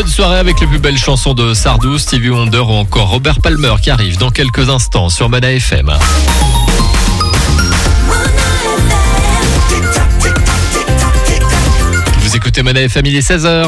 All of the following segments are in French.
Bonne soirée avec les plus belles chansons de Sardou, Stevie Wonder ou encore Robert Palmer qui arrive dans quelques instants sur Mona FM. Vous écoutez Mona FM, il est 16h.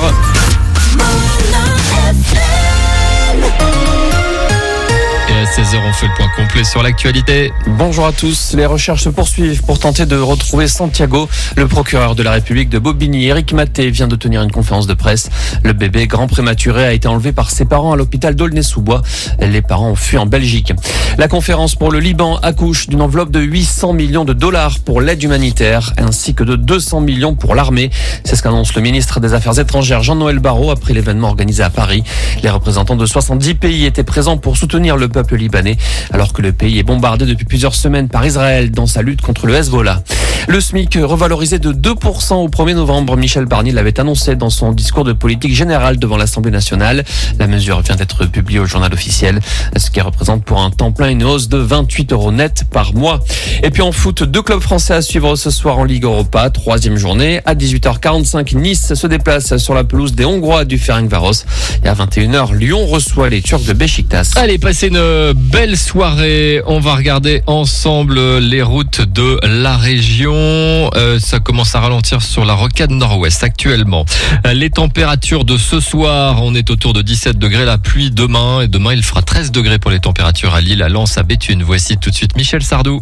Et à 16h, on fait le point complet sur l'actualité. Bonjour à tous. Les recherches se poursuivent pour tenter de retrouver Santiago. Le procureur de la République de Bobigny, Éric Maté, vient de tenir une conférence de presse. Le bébé, grand prématuré, a été enlevé par ses parents à l'hôpital d'Aulnay-sous-Bois. Les parents ont fui en Belgique. La conférence pour le Liban accouche d'une enveloppe de 800 millions de dollars pour l'aide humanitaire, ainsi que de 200 millions pour l'armée. C'est ce qu'annonce le ministre des Affaires étrangères, Jean-Noël Barrot, après l'événement organisé à Paris. Les représentants de 70 pays étaient présents pour soutenir le peuple libanais, alors que le pays est bombardé depuis plusieurs semaines par Israël dans sa lutte contre le Hezbollah. Le SMIC revalorisé de 2% au 1er novembre. Michel Barnier l'avait annoncé dans son discours de politique générale devant l'Assemblée nationale. La mesure vient d'être publiée au journal officiel, ce qui représente pour un temps plein une hausse de 28 € net par mois. Et puis en foot, 2 clubs français à suivre ce soir en Ligue Europa. 3e journée. À 18h45, Nice se déplace sur la pelouse des Hongrois du Ferencváros. Et à 21h, Lyon reçoit les Turcs de Beşiktaş. Allez, passez une belle soirée. On va regarder ensemble les routes de la région. Ça commence à ralentir sur la rocade nord-ouest actuellement. Les températures de ce soir, on est autour de 17 degrés. La pluie demain. Et demain, il fera 13 degrés pour les températures à Lille, à Lens, à Béthune. Voici tout de suite Michel Sardou.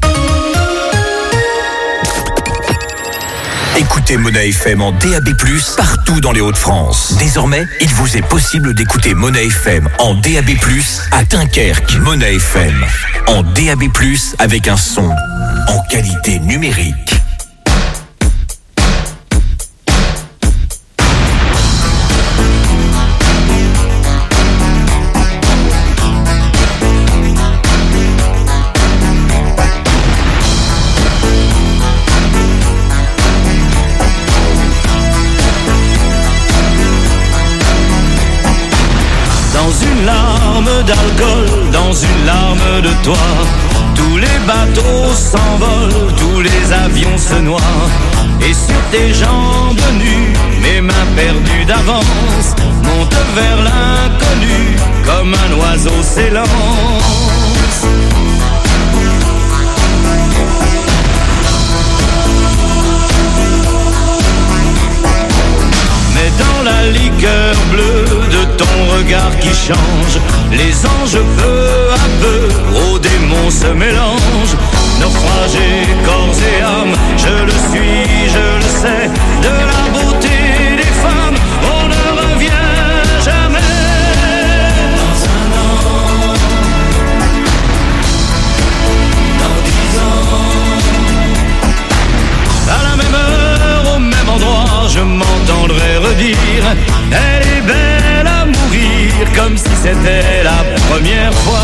Écoutez Mona FM en DAB+, partout dans les Hauts-de-France. Désormais, il vous est possible d'écouter Mona FM en DAB+, à Dunkerque. Mona FM en DAB+, avec un son en qualité numérique. D'alcool dans une larme de toi. Tous les bateaux s'envolent, tous les avions se noient. Et sur tes jambes nues, mes mains perdues d'avance montent vers l'inconnu comme un oiseau s'élance. Mais dans la liqueur bleue de ton regard qui change, les anges peu à peu aux démons se mélangent. Naufragé corps et âme, je le suis, je le sais. De la beauté des femmes, on ne revient jamais. Dans un an, dans 10 ans, à la même heure, au même endroit, je m'entendrai redire: elle est belle à mourir, comme si c'était la première fois.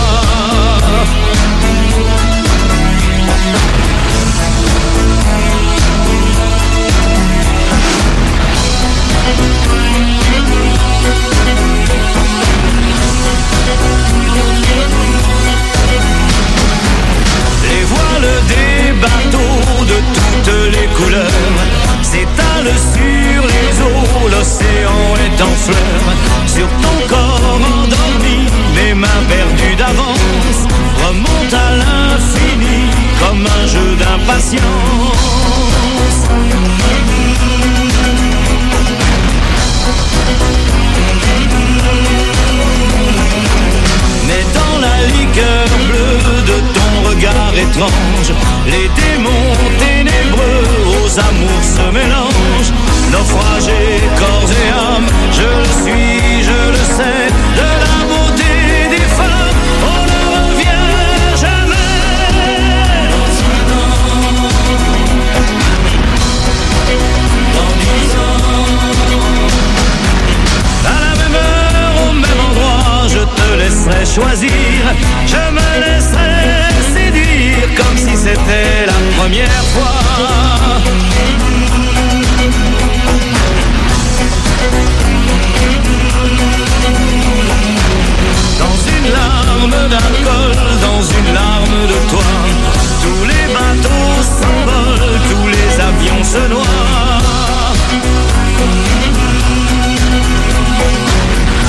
Les voiles des bateaux de toutes les couleurs s'étalent sur les eaux, l'océan est en fleurs. Sur ton corps endormi, mes mains perdues d'avance remontent à l'infini comme un jeu d'impatience. Mais dans la liqueur bleue de ton regard étrange, les démons ténébreux aux amours se mélangent. Naufragé corps et âme, je le suis, je le sais. De la beauté des femmes, on ne revient jamais. Dans 10 ans, à la même heure, au même endroit, je te laisserai choisir. Je me laisserai séduire comme si c'était la première fois. Dans une larme d'alcool, dans une larme de toi, tous les bateaux s'envolent, tous les avions se noient.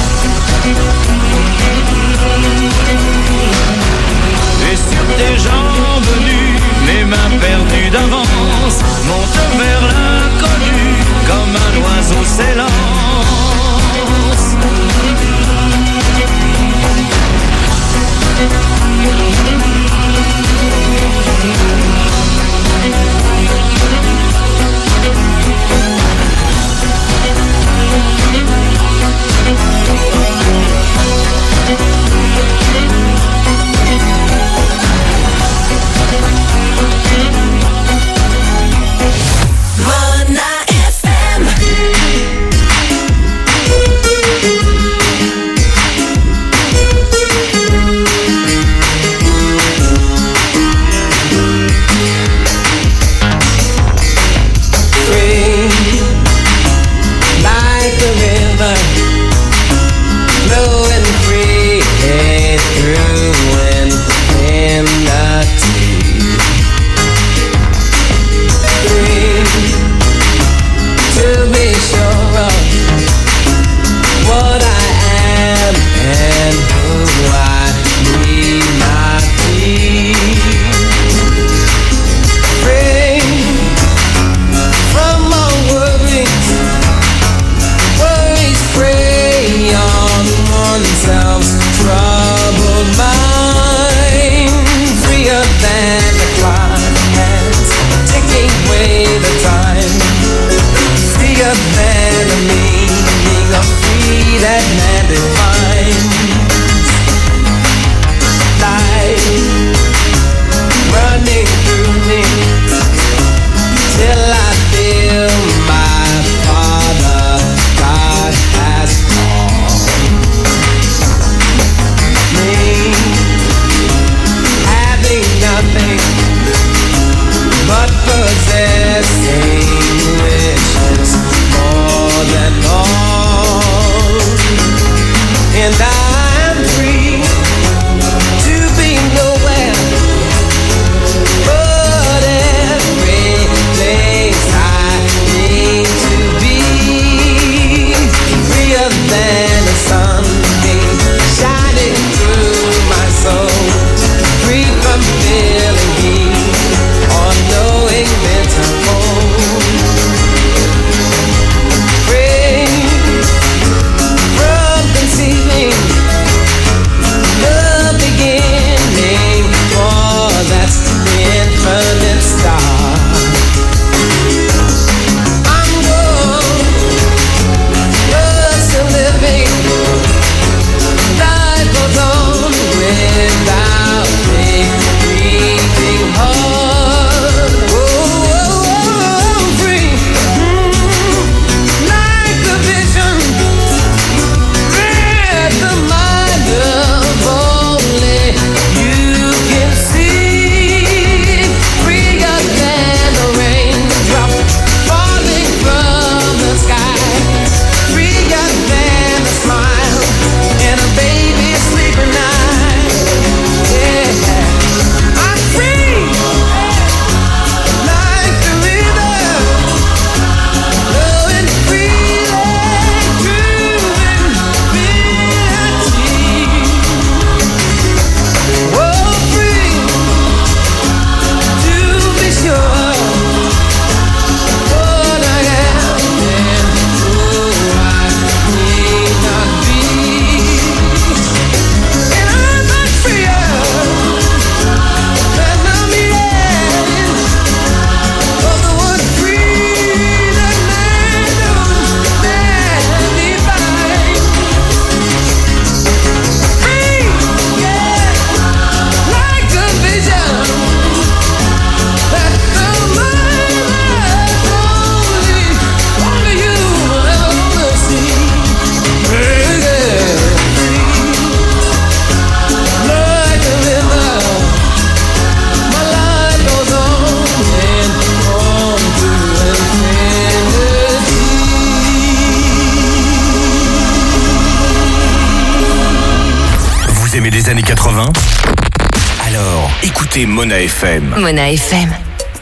années 80? Alors, écoutez Mona FM. Mona FM.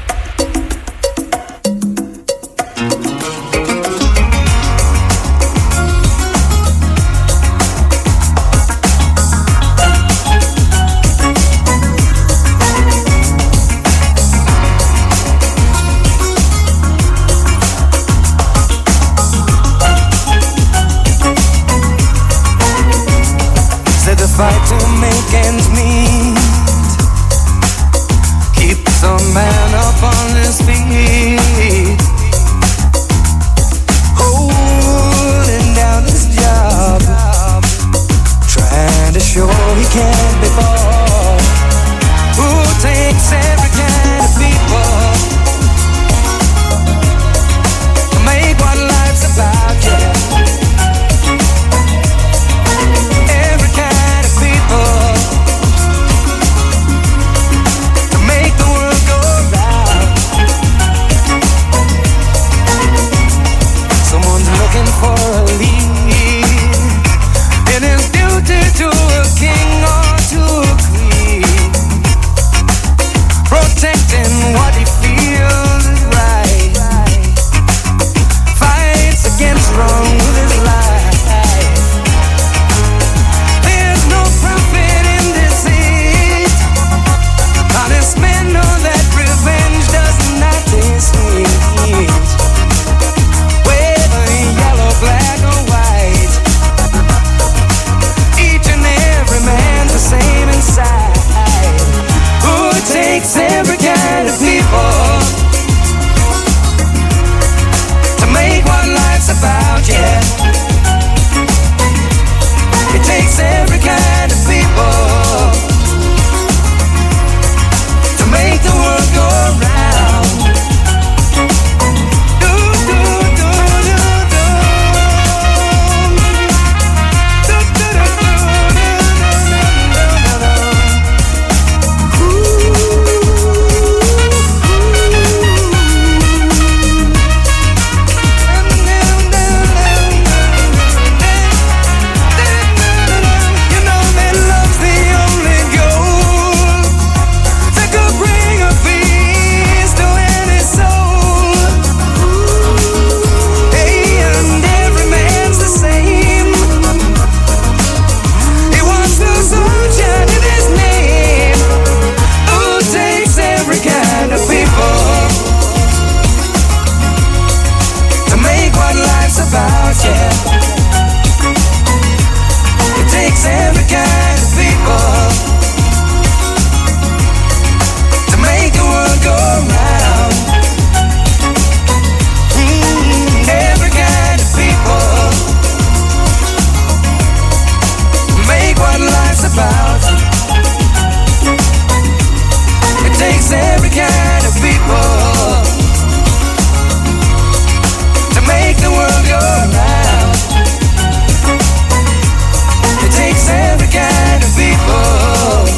Fight to make ends meet. Keep some man up on his feet. Holding down his job, trying to show he can't be bought. Who takes every kind of people to make what life's about, yeah. To make the world go round. Someone's looking for a lead. It is duty to a king or to a queen, protecting what he feels is right. Fights against wrong with his life. Men know that revenge does not taste sweet. Whether yellow, black or white, each and every man's the same inside. Who takes every kind of people to make what life's about, yeah. It takes every kind of people make the world go round. Do, do, do, do, do. Do, do, do, you know that love's the only goal. Bring a peace to any soul. Hey, and every man's the same. He wants the sunshine in his name. Who takes every kind of people to make what life's about, yeah. It takes every kind of people make the world go round. Every kind of people make what life's about. It takes every kind of people to make the world go round. It takes every kind of people.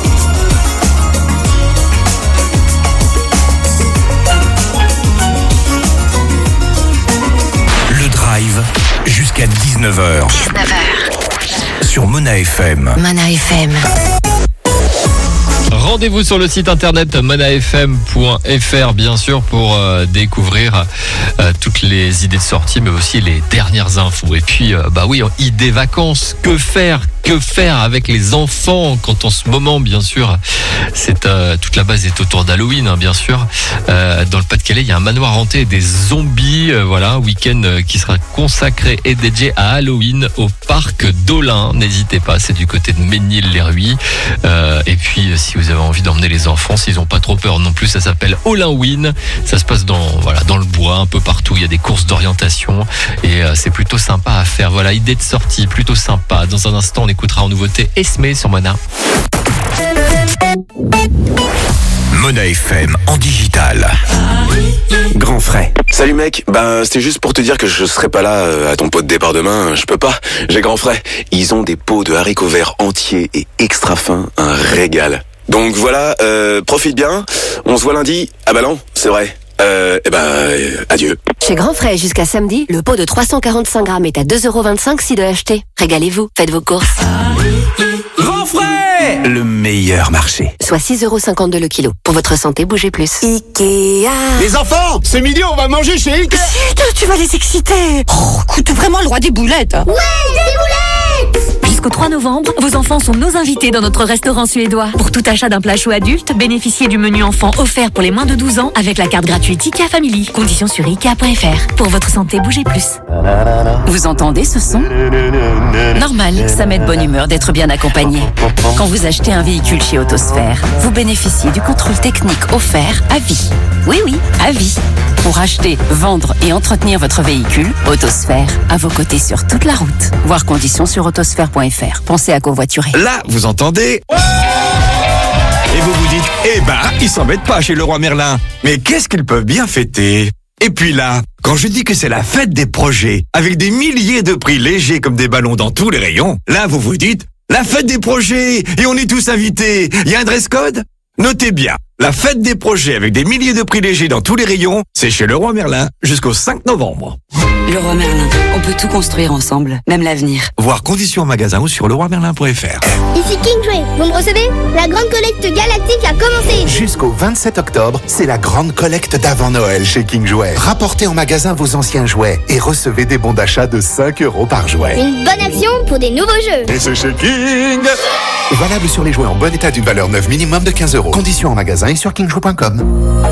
Jusqu'à 19h. Sur Mona FM. Mona FM. Rendez-vous sur le site internet monafm.fr bien sûr pour découvrir toutes les idées de sortie mais aussi les dernières infos. Et puis bah oui, idées vacances, que faire avec les enfants quand en ce moment bien sûr c'est toute la base est autour d'Halloween hein, bien sûr. Dans le Pas-de-Calais, il y a un manoir hanté et des zombies voilà, un week-end qui sera consacré et dédié à Halloween au parc d'Olin. N'hésitez pas, c'est du côté de Ménil-les-Ruys. Et puis si vous avez envie d'emmener les enfants, s'ils n'ont pas trop peur non plus, ça s'appelle Olinwin. Ça se passe dans le bois, un peu partout. Il y a des courses d'orientation et c'est plutôt sympa à faire. Voilà, idée de sortie plutôt sympa. Dans un instant, on écoutera en nouveauté Esme sur Mona. Mona FM en digital. Grand frais. Salut mec, c'était juste pour te dire que je serai pas là à ton pot de départ demain, je peux pas, j'ai grand frais. Ils ont des pots de haricots verts entiers et extra fins, un régal. Donc voilà, profite bien, on se voit lundi. Ah bah non, c'est vrai. Adieu. Chez Grand Frais, jusqu'à samedi, le pot de 345 grammes est à 2,25 € si de acheter. Régalez-vous, faites vos courses. Grand Frais, Ikea, le meilleur marché. Soit 6,52 € le kilo. Pour votre santé, bougez plus. Ikea. Les enfants, ce midi on va manger chez Ikea. Chut, tu vas les exciter. Oh, écoute, vraiment le roi des boulettes. Ouais, des boulettes. Jusqu'au 3 novembre, vos enfants sont nos invités dans notre restaurant suédois. Pour tout achat d'un plat chaud adulte, bénéficiez du menu enfant offert pour les moins de 12 ans avec la carte gratuite IKEA Family. Conditions sur Ikea.fr. Pour votre santé, bougez plus. Vous entendez ce son ? Normal, ça met de bonne humeur d'être bien accompagné. Quand vous achetez un véhicule chez Autosphère, vous bénéficiez du contrôle technique offert à vie. Oui, à vie. Pour acheter, vendre et entretenir votre véhicule, Autosphère, à vos côtés sur toute la route. Voir conditions sur autosphère.fr. Pensez à covoiturer. Là, vous entendez ? Et vous vous dites, ils s'embêtent pas chez Leroy Merlin. Mais qu'est-ce qu'ils peuvent bien fêter ? Et puis là, quand je dis que c'est la fête des projets, avec des milliers de prix légers comme des ballons dans tous les rayons, là vous vous dites, la fête des projets, et on est tous invités, il y a un dress code ? Notez bien, la fête des projets avec des milliers de prix légers dans tous les rayons, c'est chez Leroy Merlin jusqu'au 5 novembre. Leroy Merlin, on peut tout construire ensemble, même l'avenir. Voir conditions en magasin ou sur leroymerlin.fr. Ici Kingway, vous me recevez ? La grande collecte galactique a commencé. Jusqu'au 27 octobre, c'est la grande collecte d'avant Noël chez King Jouet. Rapportez en magasin vos anciens jouets et recevez des bons d'achat de 5 € par jouet. Une bonne action pour des nouveaux jeux. Et c'est chez King. Valable sur les jouets en bon état d'une valeur neuve minimum de 15 €. Conditions en magasin et sur kingjouet.com.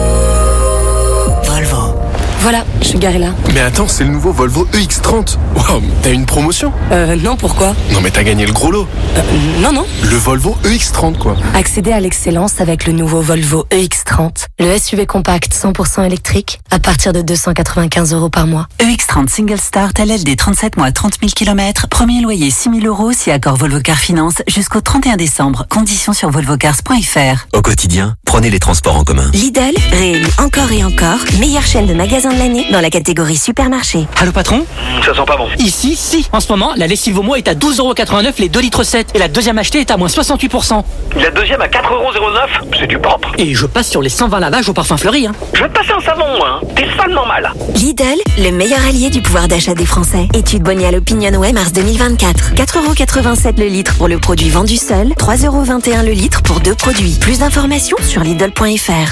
Volvo. Voilà, je suis garé là. Mais attends, c'est le nouveau Volvo EX30. Waouh, t'as une promotion ? Non, pourquoi ? Non mais t'as gagné le gros lot. Non. Le Volvo EX30 quoi. Accédez à l'excellence avec le nouveau Volvo EX30. Le SUV compact 100% électrique à partir de 295 € par mois. EX30 Single Start LLD 37 mois 30 000 km. Premier loyer 6 000 € si accord Volvo Car Finance jusqu'au 31 décembre. Conditions sur volvocars.fr. Au quotidien, prenez les transports en commun. Lidl, réélu encore et encore, meilleure chaîne de magasins de l'année dans la catégorie supermarché. Allô patron ? Ça sent pas bon. Ici, si. En ce moment, la lessive Omo est à 12,89 € les 2 litres 7 et la deuxième achetée est à moins 68%. La deuxième à 4,09 €, c'est du propre. Et je passe sur les 120 lavages au parfum fleuri. Je vais te passer un savon, moi. T'es salement mal. Lidl, le meilleur allié du pouvoir d'achat des Français. Étude Bonial Opinionway mars 2024. 4,87 € le litre pour le produit vendu seul, 3,21 € le litre pour 2 produits. Plus d'informations sur Lidl.fr.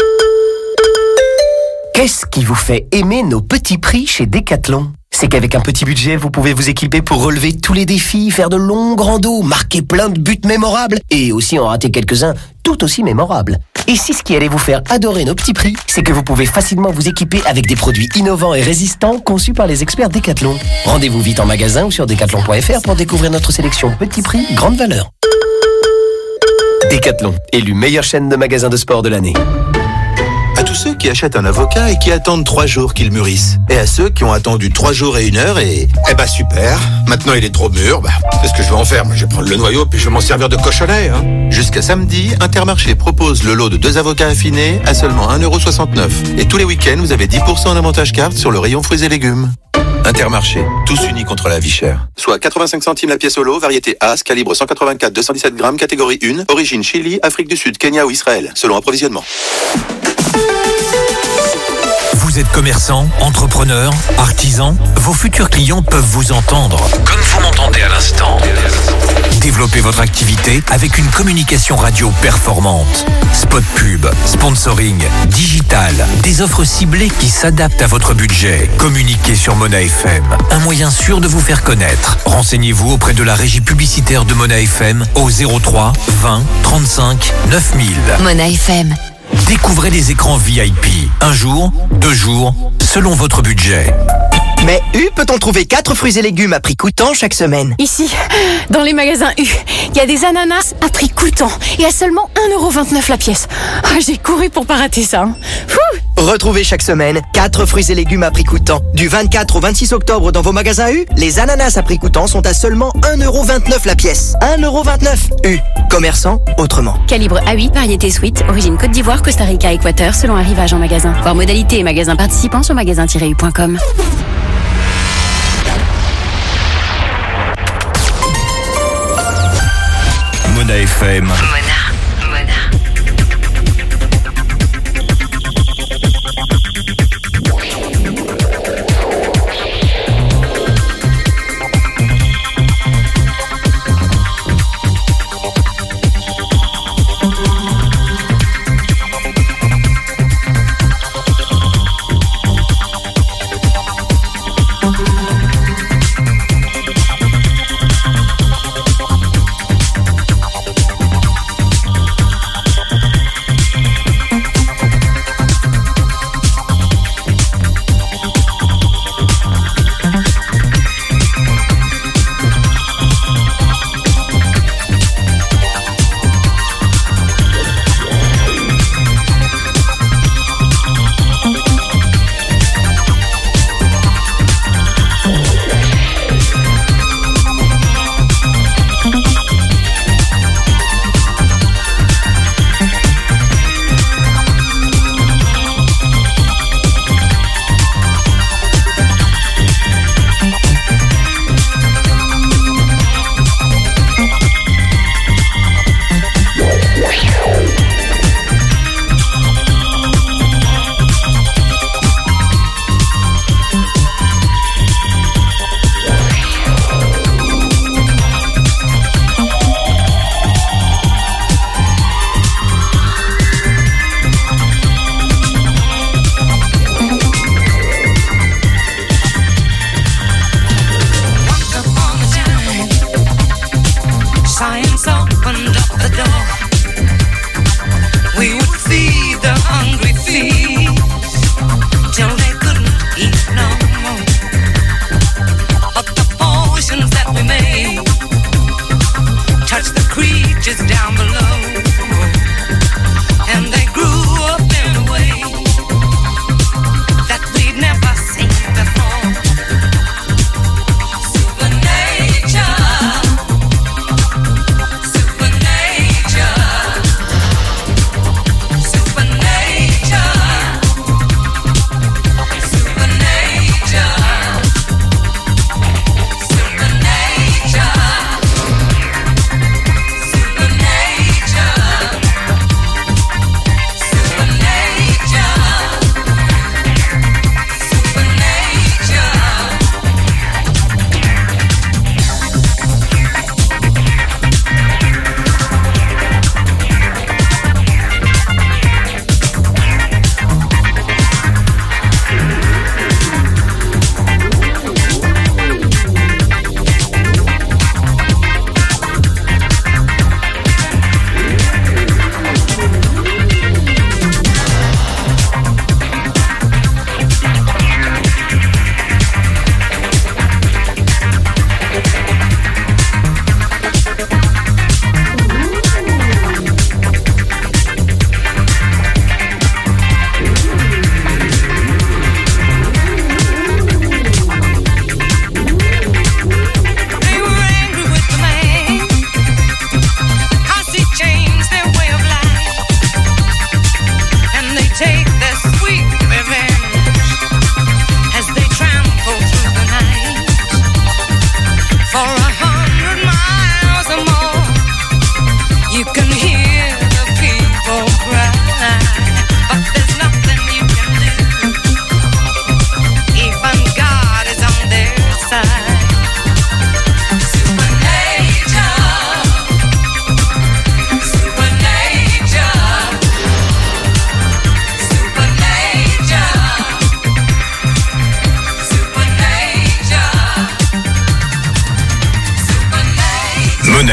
Qu'est-ce qui vous fait aimer nos petits prix chez Decathlon ? C'est qu'avec un petit budget, vous pouvez vous équiper pour relever tous les défis, faire de longues randos, marquer plein de buts mémorables et aussi en rater quelques-uns tout aussi mémorables. Et si ce qui allait vous faire adorer nos petits prix, c'est que vous pouvez facilement vous équiper avec des produits innovants et résistants conçus par les experts Decathlon. Rendez-vous vite en magasin ou sur decathlon.fr pour découvrir notre sélection petits prix, grande valeur. Decathlon, élu meilleure chaîne de magasins de sport de l'année. À tous ceux qui achètent un avocat et qui attendent 3 jours qu'il mûrisse. Et à ceux qui ont attendu 3 jours et 1 heure et... super, maintenant il est trop mûr, qu'est-ce que je vais en faire ? Je vais prendre le noyau puis je vais m'en servir de cochonnet. Jusqu'à samedi, Intermarché propose le lot de 2 avocats affinés à seulement 1,69 €. Et tous les week-ends, vous avez 10% en avantage carte sur le rayon fruits et légumes. Intermarché, tous unis contre la vie chère. Soit 85 centimes la pièce au lot, variété As, calibre 184-217 grammes, catégorie 1, origine Chili, Afrique du Sud, Kenya ou Israël, selon approvisionnement. Vous êtes commerçant, entrepreneur, artisan, vos futurs clients peuvent vous entendre, comme vous m'entendez à l'instant. Développez votre activité avec une communication radio performante. Spot pub, sponsoring, digital, des offres ciblées qui s'adaptent à votre budget. Communiquez sur Mona FM, un moyen sûr de vous faire connaître. Renseignez-vous auprès de la régie publicitaire de Mona FM au 03 20 35 9000. Mona FM. Découvrez les écrans VIP. 1 jour, 2 jours, selon votre budget. Mais U peut-on trouver 4 fruits et légumes à prix coûtant chaque semaine ? Ici, dans les magasins U, il y a des ananas à prix coûtant et à seulement 1,29 € la pièce. J'ai couru pour pas rater ça. Retrouvez chaque semaine 4 fruits et légumes à prix coûtant. Du 24 au 26 octobre dans vos magasins U, les ananas à prix coûtant sont à seulement 1,29 € la pièce. 1,29 €. U. Commerçant autrement. Calibre A8, variété sweet, origine Côte d'Ivoire, Costa Rica, Équateur, selon arrivage en magasin. Voir modalité et magasins participants sur magasin-u.com. Mona FM.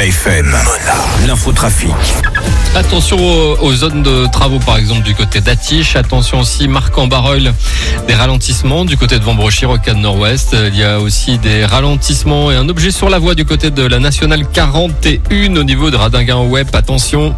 Mona FM. L'infotrafic. Attention aux zones de travaux, par exemple du côté d'Atiche. Attention aussi, Marc-en-Barœul, des ralentissements du côté de Vambrechy, Rocade Nord-Ouest. Il y a aussi des ralentissements et un objet sur la voie du côté de la Nationale 41 au niveau de Radinguin-Web. Attention.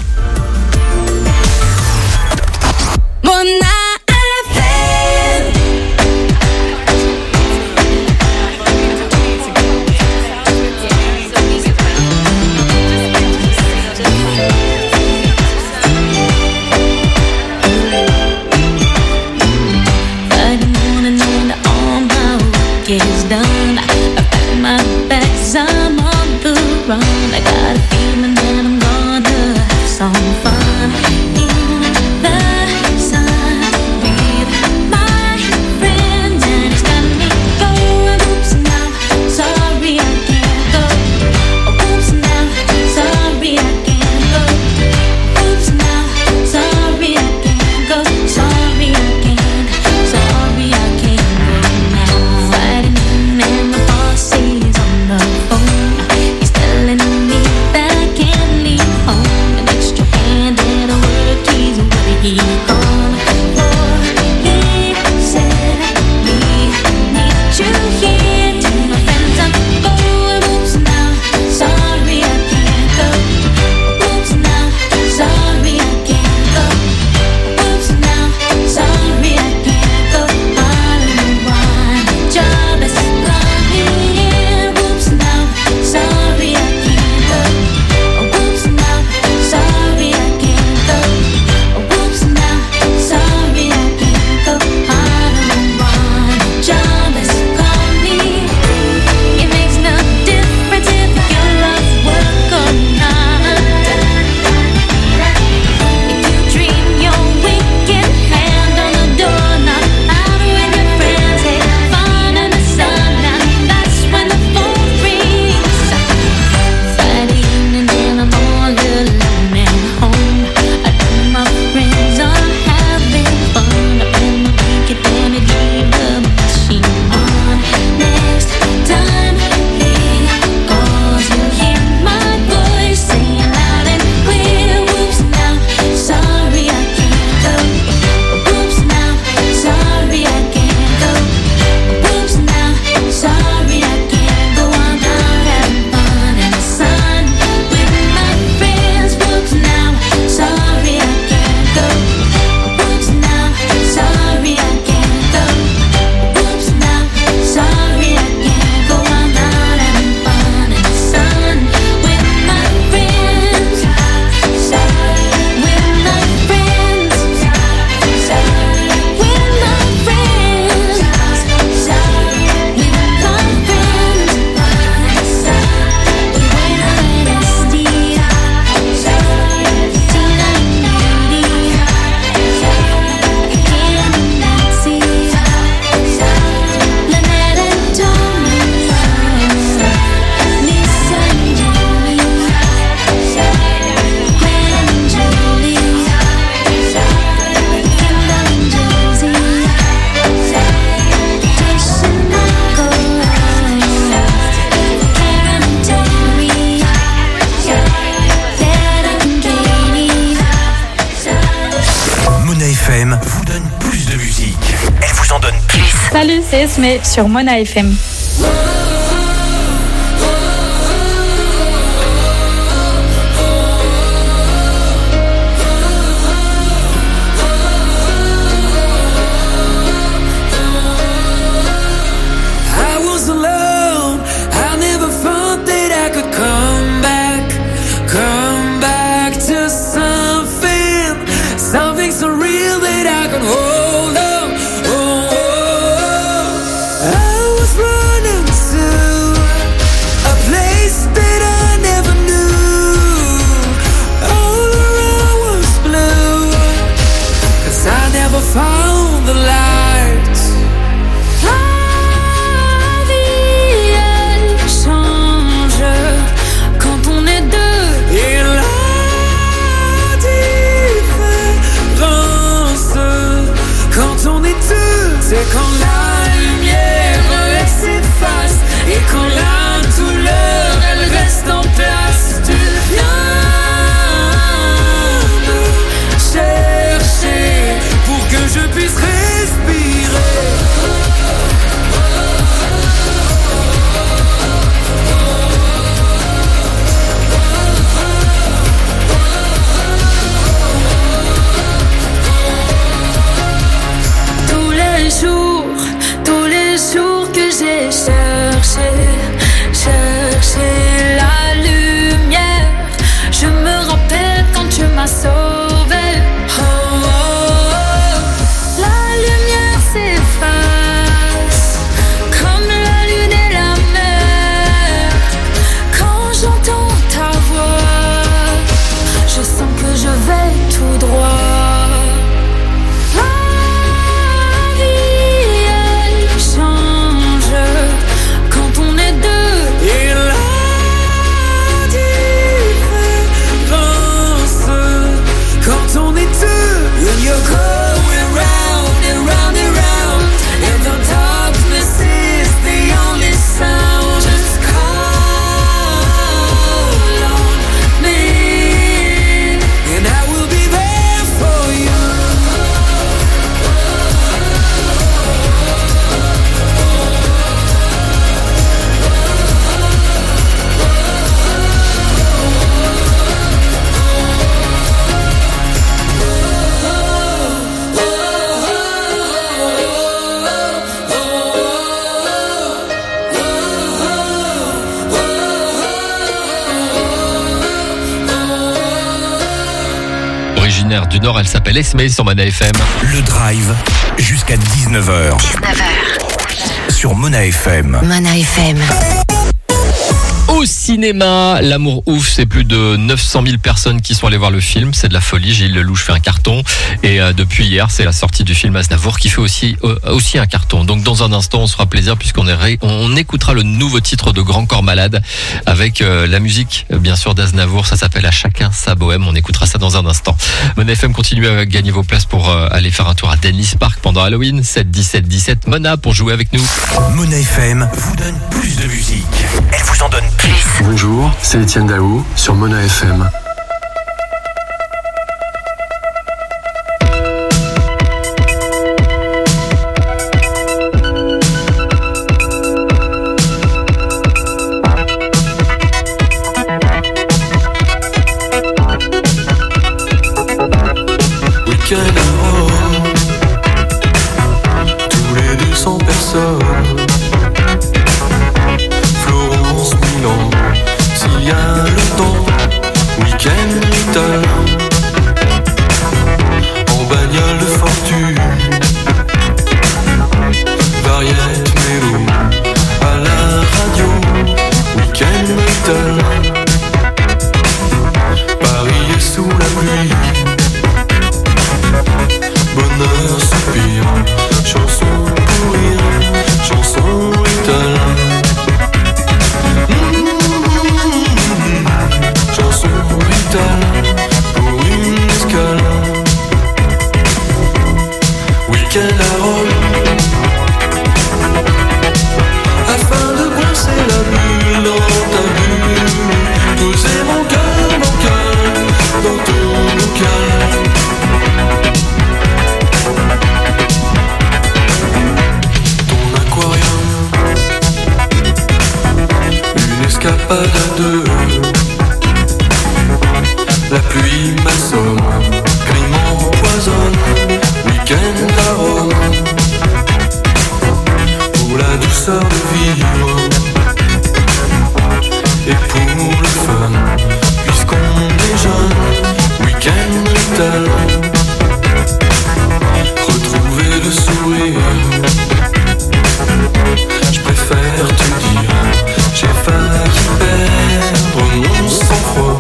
Is done. I pack my bags, I'm on the run. I got a feeling that I'm gonna have some fun in the sun with my friends, and it's got me going. Oops, now, sorry I can't go. Oops, now, sorry I can't go. Oops, now, sorry I can't go. Sorry I can't. Sorry I can't go now. And my boss is on the phone. He's telling me that I can't leave home. An extra hand at work, he's what he called for. He said we need you here. To my friends, I'm going. Oops, now, sorry I can't go. Oops, now, sorry I can't go. Oops, now, sorry I can't go. I don't know why my job is coming in. Oops, now, sorry I can't go. Oops, now, sorry I can't go. Oops, now, sorry I can't go. I don't know why my job is coming. It makes no difference if you love work or not. If you dream your weekend, hand on the doorknob, out with your friends, have fun in the sun. Now that's when the phone rings. Friday evening and I'm all alone at home. I know my friends are having fun. I plan my weekend and I leave the machine on. Next time he calls, you'll hear my voice saying loud and clear. Oops, now, sorry I can't go. Oops, now, sorry I can't go. Oops, now, sorry I can't go. I'm out having fun in the sun with my friends. Oops, now, sorry I can't go. Oops, now, sorry I can't go. Oops, now, sorry I can't go. I'm out having fun in the sun with my friends. With my friends. With my friends. Mona FM vous donne plus de musique. Elle vous en donne plus. Salut, c'est Esme sur Mona FM. I was alone. I never thought that I could come back to something so real that I could hold on. I was running. originaire du Nord. Elle s'appelle Esme sur Mona FM. Le Drive, jusqu'à 19h. Sur Mona FM. Mona FM. Au cinéma, L'amour ouf, c'est plus de 900 000 personnes qui sont allées voir le film. C'est de la folie. Gilles Lelouch fait un carton. Et depuis hier, c'est la sortie du film Aznavour qui fait aussi un carton. Donc dans un instant, on se fera plaisir puisqu'on on écoutera le nouveau titre de Grand Corps Malade avec la musique, bien sûr, d'Aznavour. Ça s'appelle À chacun sa bohème. On écoutera ça dans un instant. Mona FM continue à gagner vos places pour aller faire un tour à Dennis Park pendant Halloween. 7-17-17 Mona pour jouer avec nous. Mona FM vous donne plus de musique. Elle vous en donne plus. Bonjour, c'est Étienne Daou sur Mona FM. Week-end à Rome, tous les 200 personnes. Florence, Milan, s'il y a le temps. Week-end Little, en bagnole de fortune. Variette, mélo, à la radio. Week-end Little, Paris est sous la pluie. Bonheur, soupir, chanson pour rire, chanson Little. Chanson Little, pour une escale. Week-end à Rome, afin de coincer la bulle dans ta bulle. Poser mon cœur dans ton local. Escapade à deux, la pluie m'assomme, crime empoisonne. Week-end à Rome, pour la douceur de vivre et pour le fun, puisqu'on est jeune. Week-end Little, retrouver le sourire. Je préfère te dire, j'ai failli perdre mon sang-froid.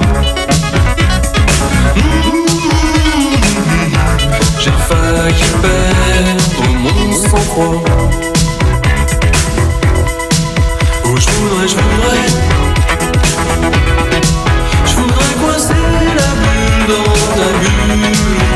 J'ai failli perdre mon sang-froid. Oh, je voudrais coincer la bulle dans ta bulle.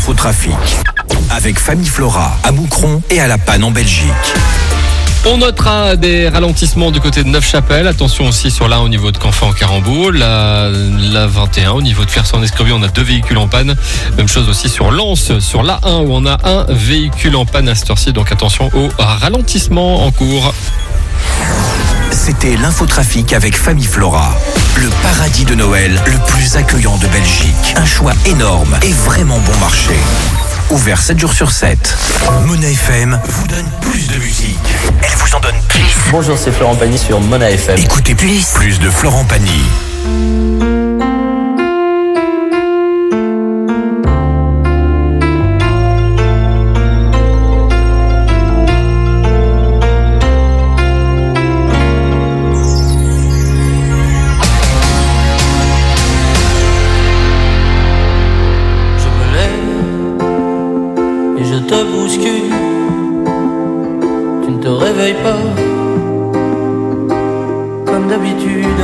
l'infotrafic. Avec Famille Flora, à Moucron et à La Panne en Belgique. On notera des ralentissements du côté de Neufchâtel. Attention aussi sur la 1 au niveau de Canfin-en-Carambeau. La 21 au niveau de Fierson-Escrevier, on a 2 véhicules en panne. Même chose aussi sur Lens, sur la 1 où on a un véhicule en panne à cette heure-ci. Donc attention au ralentissement en cours. C'était l'infotrafic avec Famille Flora. Le paradis de Noël le plus accueillant de Belgique. Un choix énorme et vraiment bon marché. Ouvert 7 jours sur 7. Mona FM vous donne plus de musique. Elle vous en donne plus. Bonjour, c'est Florent Pagny sur Mona FM. Écoutez plus de Florent Pagny. Te bouscule, tu ne te réveilles pas comme d'habitude.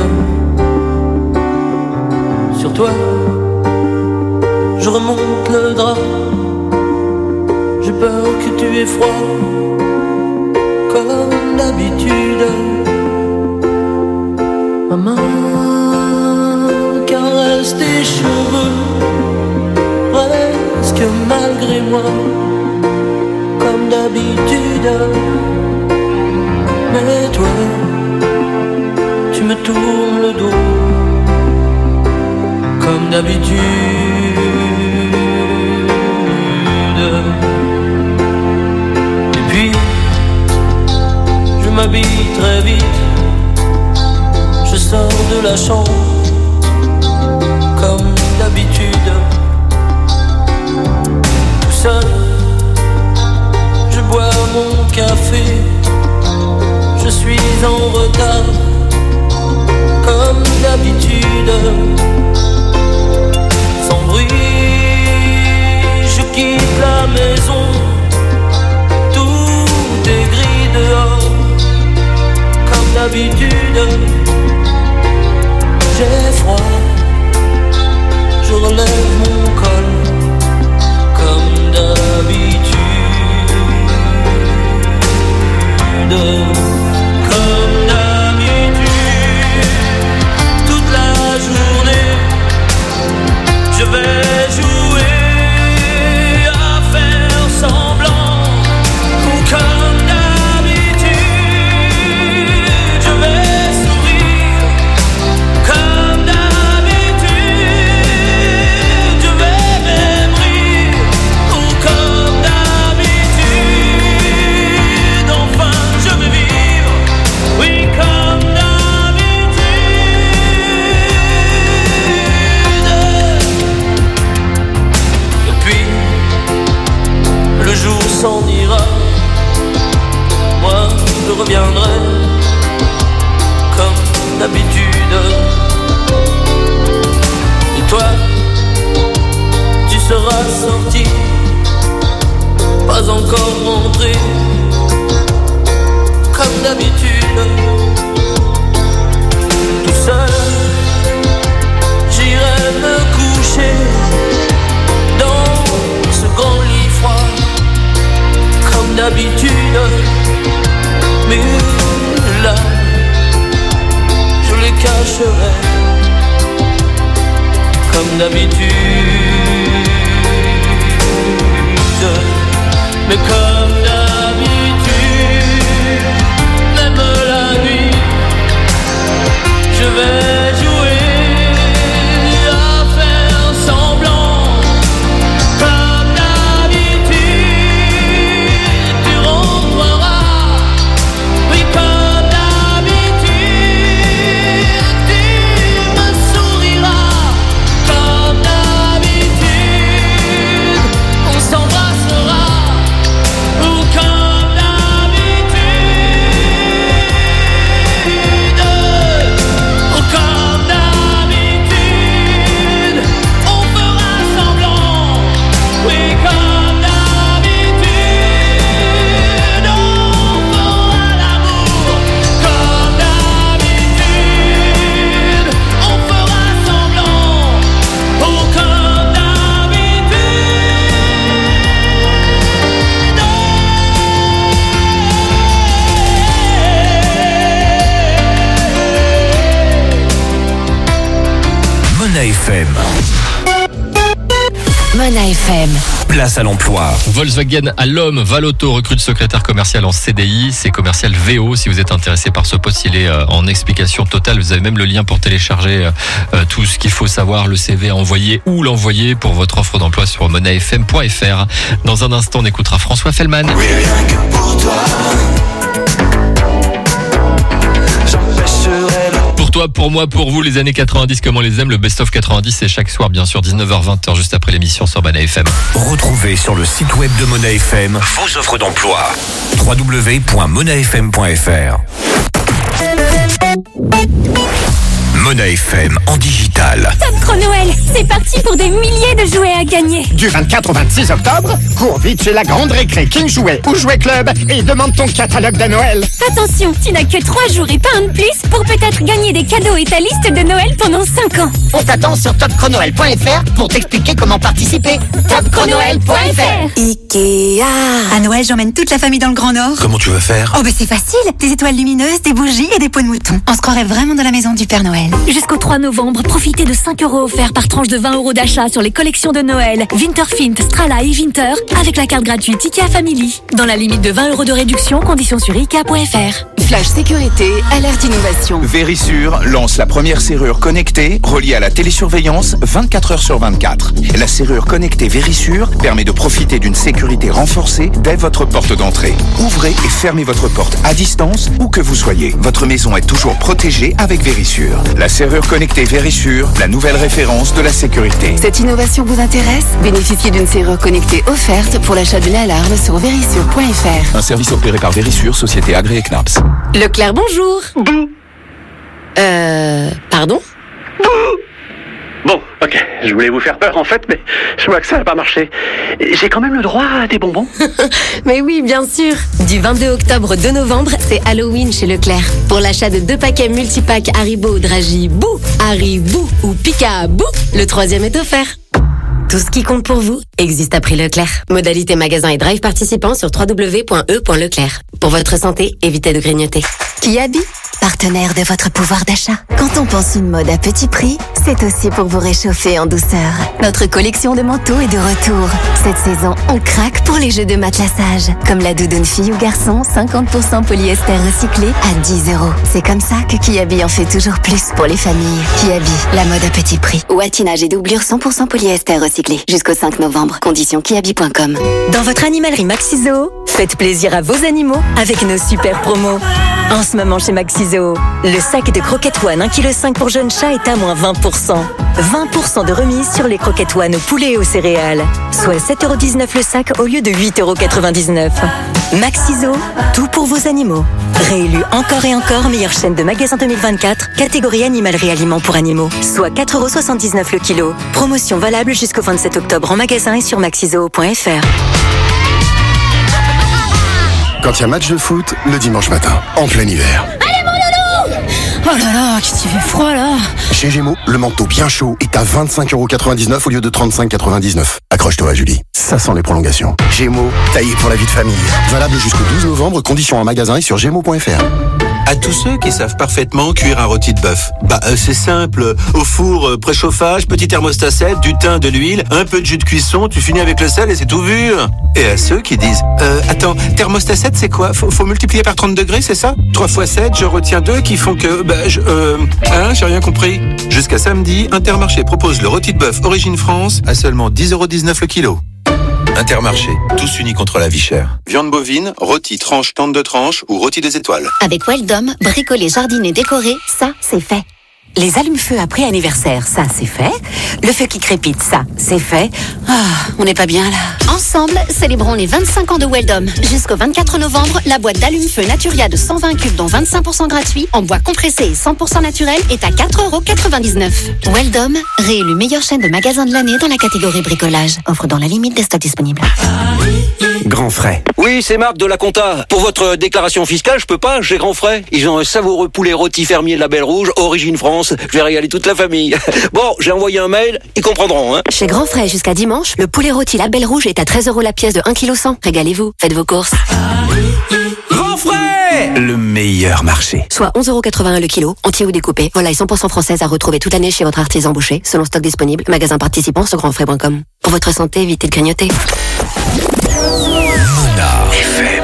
Sur toi, je remonte le drap. J'ai peur que tu aies froid comme d'habitude. Ma main caresse tes cheveux, presque malgré moi. Comme d'habitude, mais toi, tu me tournes le dos, comme d'habitude. Et puis, je m'habille très vite, je sors de la chambre, comme d'habitude, tout seul. Je bois mon café, je suis en retard, comme d'habitude. Sans bruit, je quitte la maison, tout est gris dehors, comme d'habitude. J'ai froid, je relève mon col, comme d'habitude. Comme d'habitude, toute la journée, je vais jouer à faire semblant. Ou comme d'habitude, je vais sourire. Comme d'habitude, je vais même rire. Ou comme d'habitude, enfin je veux vivre, oui comme d'habitude. Et puis, le jour s'en ira, moi je reviendrai, comme d'habitude. Et toi, tu seras sorti, pas encore rentré, comme d'habitude. Tout seul, j'irai me coucher dans ce grand lit froid, comme d'habitude. Mais là, je les cacherai, comme d'habitude. Mais comme d'habitude, même la nuit, je vais jouer à faire semblant. Comme d'habitude, tu rentreras, oui comme d'habitude, tu me souriras. Comme d'habitude. Mona FM. Place à l'emploi. Volkswagen à l'homme, Valoto recrute secrétaire commercial en CDI, c'est commercial VO. Si vous êtes intéressé par ce poste, il est en explication totale. Vous avez même le lien pour télécharger tout ce qu'il faut savoir, le CV à envoyer ou l'envoyer pour votre offre d'emploi sur monafm.fr. Dans un instant, on écoutera François Fellman. Oui, rien que pour toi. Pour toi, pour moi, pour vous, les années 90, comme on les aime, le Best of 90, c'est chaque soir, bien sûr, 19h-20h, juste après l'émission sur Mona FM. Retrouvez sur le site web de Mona FM vos offres d'emploi. www.monafm.fr. Mona FM en digital. Top Chrono Noël, c'est parti pour des milliers de jouets à gagner. Du 24 au 26 octobre, cours vite chez la Grande Récré King Jouet ou Jouet Club et demande ton catalogue de Noël. Attention, tu n'as que 3 jours et pas un de plus pour peut-être gagner des cadeaux et ta liste de Noël pendant 5 ans. On t'attend sur topchronoël.fr pour t'expliquer comment participer. Topchronoël.fr. Ikea. À Noël, j'emmène toute la famille dans le Grand Nord. Comment tu vas faire? Oh, c'est facile. Des étoiles lumineuses, des bougies et des peaux de mouton. On se croirait vraiment dans la maison du Père Noël. Jusqu'au 3 novembre, profitez de 5 € offerts par tranche de 20 € d'achat sur les collections de Noël, Winterfint, Strala et Winter, avec la carte gratuite IKEA Family. Dans la limite de 20 € de réduction, conditions sur Ikea.fr. Flash sécurité, alerte innovation. Verisure lance la première serrure connectée reliée à la télésurveillance 24 heures sur 24. La serrure connectée Verisure permet de profiter d'une sécurité renforcée dès votre porte d'entrée. Ouvrez et fermez votre porte à distance où que vous soyez. Votre maison est toujours protégée avec Verisure. La serrure connectée Verisure, la nouvelle référence de la sécurité. Cette innovation vous intéresse? Bénéficiez d'une serrure connectée offerte pour l'achat d'une alarme sur verisure.fr. Un service opéré par Verisure, société agréée Knaps. Leclerc, bonjour. Pardon? Bon, ok, je voulais vous faire peur en fait, mais je vois que ça n'a pas marché. J'ai quand même le droit à des bonbons. Mais oui, bien sûr. Du 22 octobre au 2 novembre, c'est Halloween chez Leclerc. Pour l'achat de 2 paquets multipack Haribo, Dragi, Bou, Haribou ou Pika, Bou, le 3e est offert. Tout ce qui compte pour vous existe à prix Leclerc. Modalité magasin et drive participants sur www.e.leclerc. Pour votre santé, évitez de grignoter. Kiabi, partenaire de votre pouvoir d'achat. Quand on pense une mode à petit prix, c'est aussi pour vous réchauffer en douceur. Notre collection de manteaux est de retour. Cette saison, on craque pour les jeux de matelassage. Comme la doudoune fille ou garçon, 50% polyester recyclé à 10 €. C'est comme ça que Kiabi en fait toujours plus pour les familles. Kiabi, la mode à petit prix. Ouatinage et doublure 100% polyester recyclé. Jusqu'au 5 novembre. Conditions kiabi.com. Dans votre animalerie Maxi-Zoo, faites plaisir à vos animaux avec nos super promos. En ce moment chez Maxi-Zoo, le sac de croquettes One 1,5 kg pour jeunes chats est à moins 20%. 20% de remise sur les croquettes One au poulet et aux céréales. Soit 7,19 € le sac au lieu de 8,99 €. Maxi-Zoo, tout pour vos animaux. Réélu encore et encore meilleure chaîne de magasins 2024, catégorie animalerie aliments pour animaux. Soit 4,79 € le kilo. Promotion valable jusqu'au 27 octobre en magasin et sur maxizoo.fr. Quand il y a match de foot, le dimanche matin, en plein hiver. Allez mon loulou! Oh là là, qu'est-ce qu'il fait froid là! Chez Gémeaux, le manteau bien chaud est à 25,99 € au lieu de 35,99 €. Accroche-toi, Julie. Ça sent les prolongations. Gémeaux, taillé pour la vie de famille. Valable jusqu'au 12 novembre, conditions en magasin et sur gémeaux.fr. À tous ceux qui savent parfaitement cuire un rôti de bœuf. C'est simple. Au four, préchauffage, petit thermostat 7, du thym, de l'huile, un peu de jus de cuisson, tu finis avec le sel et c'est tout vu. Et à ceux qui disent, attends, thermostat 7 c'est quoi? Faut multiplier par 30 degrés, c'est ça? 3 x 7, je retiens 2 qui font que, j'ai rien compris. Jusqu'à samedi, Intermarché propose le rôti de bœuf Origine France à seulement 10,19 € le kilo. Intermarché, tous unis contre la vie chère. Viande bovine, rôti tranche, tente de tranche ou rôti des étoiles. Avec Weldom, bricoler, jardiner, décorer, ça, c'est fait. Les allumes-feu après anniversaire, ça c'est fait. Le feu qui crépite, ça c'est fait. On n'est pas bien là. Ensemble, célébrons les 25 ans de Weldom. Jusqu'au 24 novembre, la boîte d'allume-feu Naturia de 120 cubes dont 25% gratuit, en bois compressé et 100% naturel, est à 4,99 €. Weldom, réélu meilleure chaîne de magasins de l'année dans la catégorie bricolage. Offre dans la limite des stocks disponibles. Grand frais. Oui, c'est Marc de la Compta. Pour votre déclaration fiscale, je peux pas, j'ai grand frais. Ils ont un savoureux poulet rôti fermier de la Belle Rouge, Origine France. Je vais régaler toute la famille. Bon, j'ai envoyé un mail, ils comprendront, hein. Chez Grand Frais, jusqu'à dimanche, le poulet rôti La Belle Rouge est à 13 € la pièce de 1,1 kg. Régalez-vous, faites vos courses. Grand frais! le meilleur marché. Soit 11,81€ le kilo, entier ou découpé. Volaille 100% française à retrouver toute l'année chez votre artisan boucher, selon stock disponible. Magasin participant sur grandfrais.com. Pour votre santé, évitez de grignoter. Mona FM.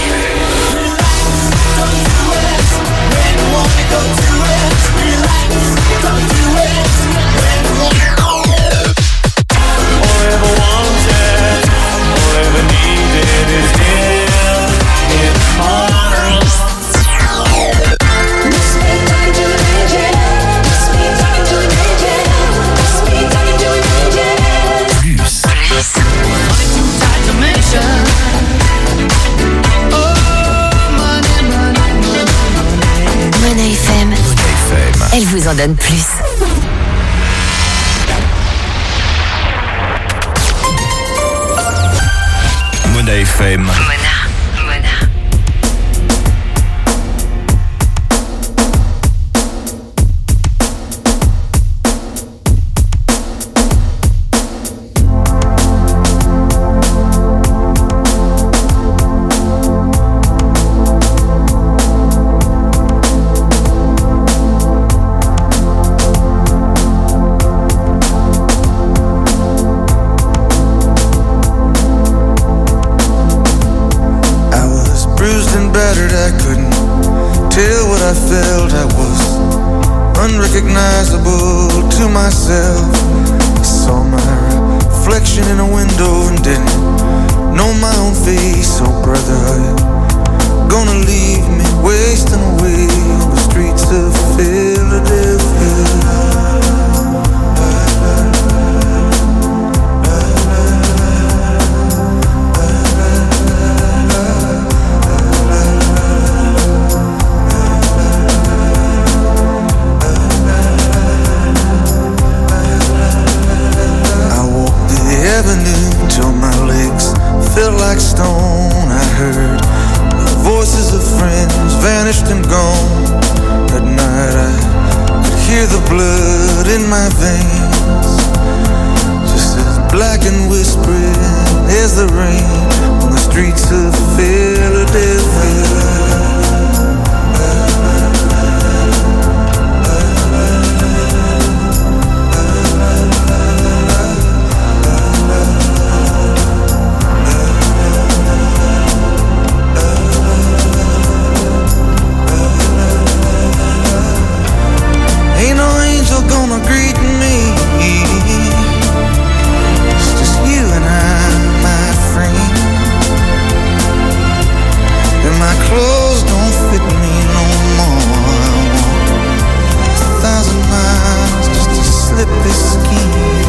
Mona FM. Elle vous en donne plus. Mona FM. Unrecognizable to myself. I saw my reflection in a window and didn't know my own face. Oh brother, are you gonna leave me wasting away on the streets of Philadelphia? Till my legs felt like stone. I heard the voices of friends vanished and gone. At night I could hear the blood in my veins, just as black and whispering as the rain on the streets of Philadelphia. Gonna greet me. It's just you and I, my friend. And my clothes don't fit me no more. I walk 1,000 miles just to slip this skin.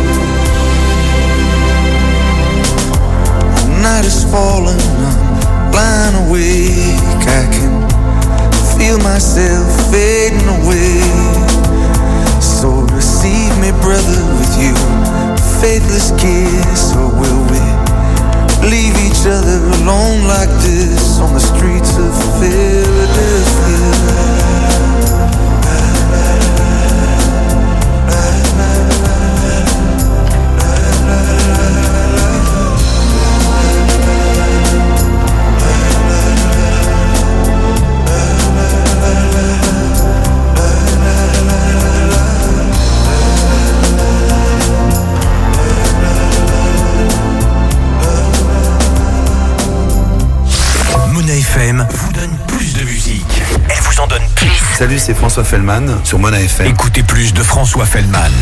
The night is falling, I'm blind awake. I can feel myself fading away. So receive me, brother, with you, faithless kiss. Or will we leave each other alone like this on the streets of Philadelphia? FM vous donne plus de musique. Elle vous en donne plus. Salut, c'est François Fellman sur Mona FM. Écoutez plus de François Fellman.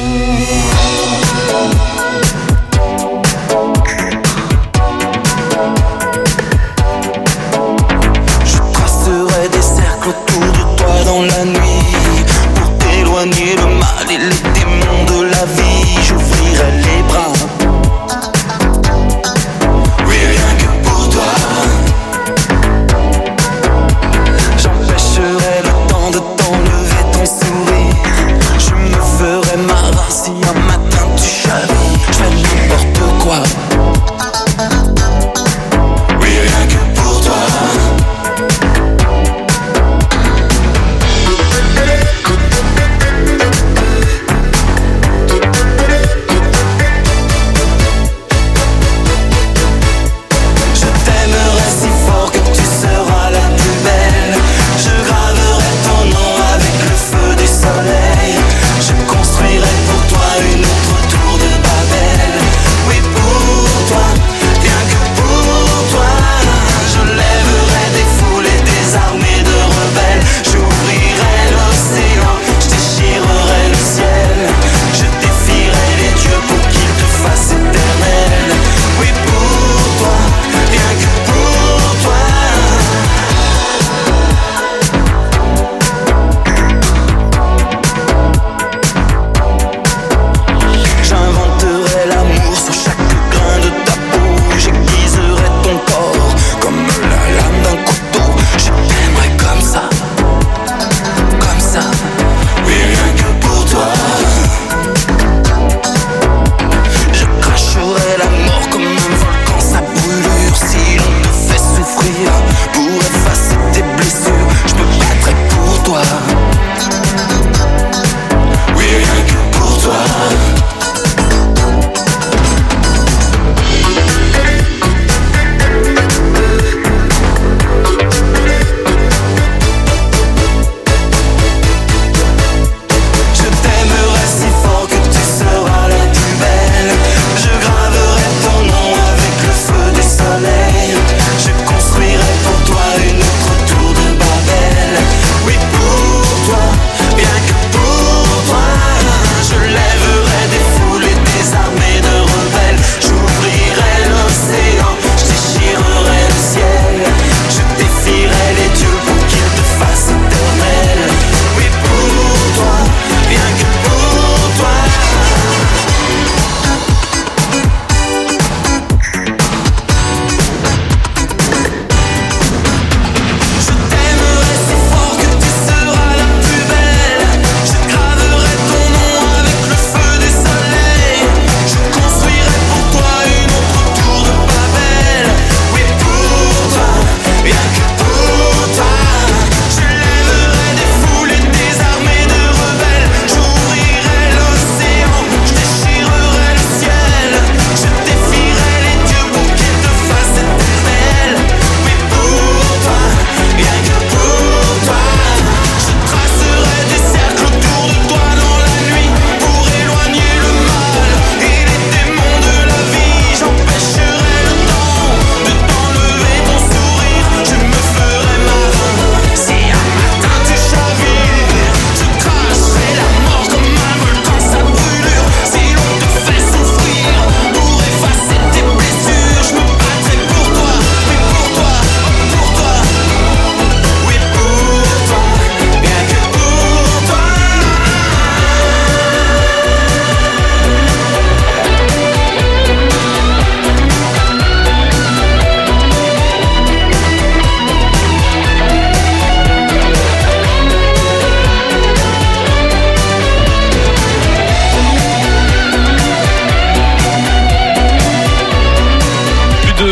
Je tracerai des cercles autour de toi dans la nuit pour t'éloigner le mal et les démons de la vie. J'ouvrirai les bras. Oui, rien que pour toi. J'empêcherai le temps de t'enlever ton sourire. Je me ferai marrer si un matin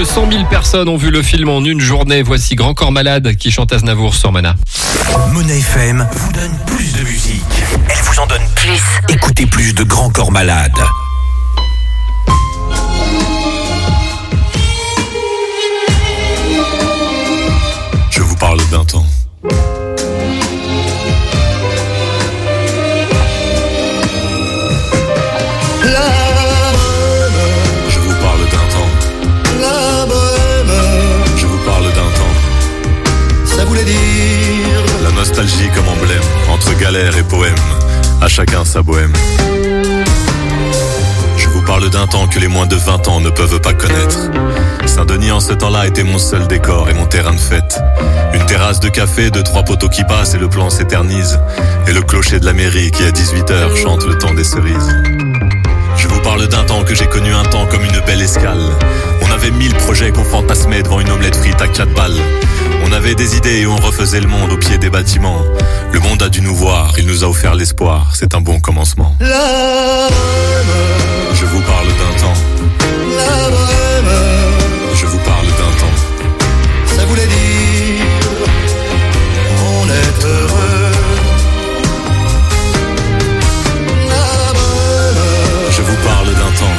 de 100 000 personnes ont vu le film en une journée. Voici Grand Corps Malade qui chante Aznavour sur Mona. Mona FM vous donne plus de musique. Elle vous en donne plus. Écoutez plus de Grand Corps Malade. Je vous parle d'un temps. Je vous parle d'un temps. Je vous parle d'un temps. Ça voulait dire la nostalgie comme emblème, entre galère et poème, à chacun sa bohème. Je vous parle d'un temps que les moins de 20 ans ne peuvent pas connaître. Saint-Denis en ce temps-là était mon seul décor et mon terrain de fête. Une terrasse de café, 2-3 poteaux qui passent et le plan s'éternise. Et le clocher de la mairie qui à 18h chante le temps des cerises. Je vous parle d'un temps que j'ai connu un temps comme une belle escale. On avait 1000 projets qu'on fantasmait devant une omelette frite à 4 balles. On avait des idées et on refaisait le monde au pied des bâtiments. Le monde a dû nous voir, il nous a offert l'espoir, c'est un bon commencement. Je vous parle d'un temps. Je vous parle d'un temps. Ça voulait dire on est heureux. Je vous parle d'un temps.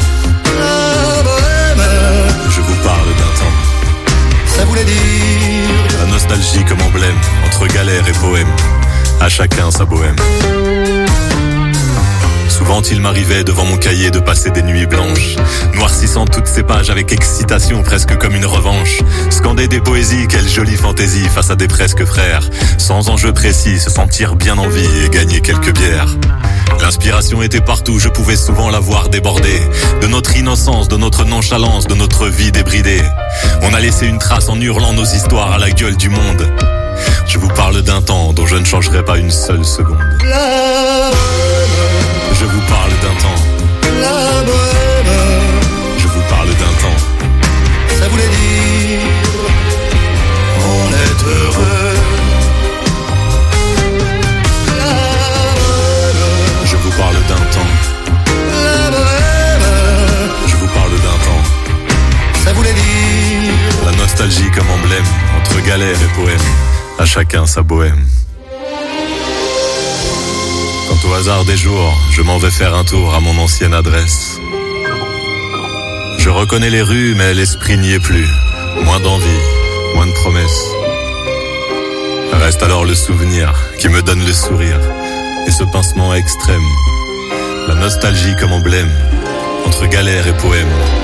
Je vous parle d'un temps. Ça voulait dire la nostalgie comme emblème, entre galère et poème, à chacun sa bohème. Souvent il m'arrivait devant mon cahier de passer des nuits blanches, noircissant toutes ces pages avec excitation presque comme une revanche. Scander des poésies, quelle jolie fantaisie face à des presque frères, sans enjeu précis, se sentir bien en vie et gagner quelques bières. L'inspiration était partout, je pouvais souvent la voir déborder. De notre innocence, de notre nonchalance, de notre vie débridée. On a laissé une trace en hurlant nos histoires à la gueule du monde. Je vous parle d'un temps dont je ne changerai pas une seule seconde. Je vous parle d'un temps. Je vous parle d'un temps. Ça voulait dire on est heureux. Je vous parle d'un temps. Je vous parle d'un temps. Ça voulait dire la nostalgie comme emblème, entre galère et poème, à chacun sa bohème. Quant au hasard des jours, je m'en vais faire un tour à mon ancienne adresse. Je reconnais les rues, mais l'esprit n'y est plus. Moins d'envie, moins de promesses. Reste alors le souvenir qui me donne le sourire et ce pincement extrême. La nostalgie comme emblème, entre galère et poème,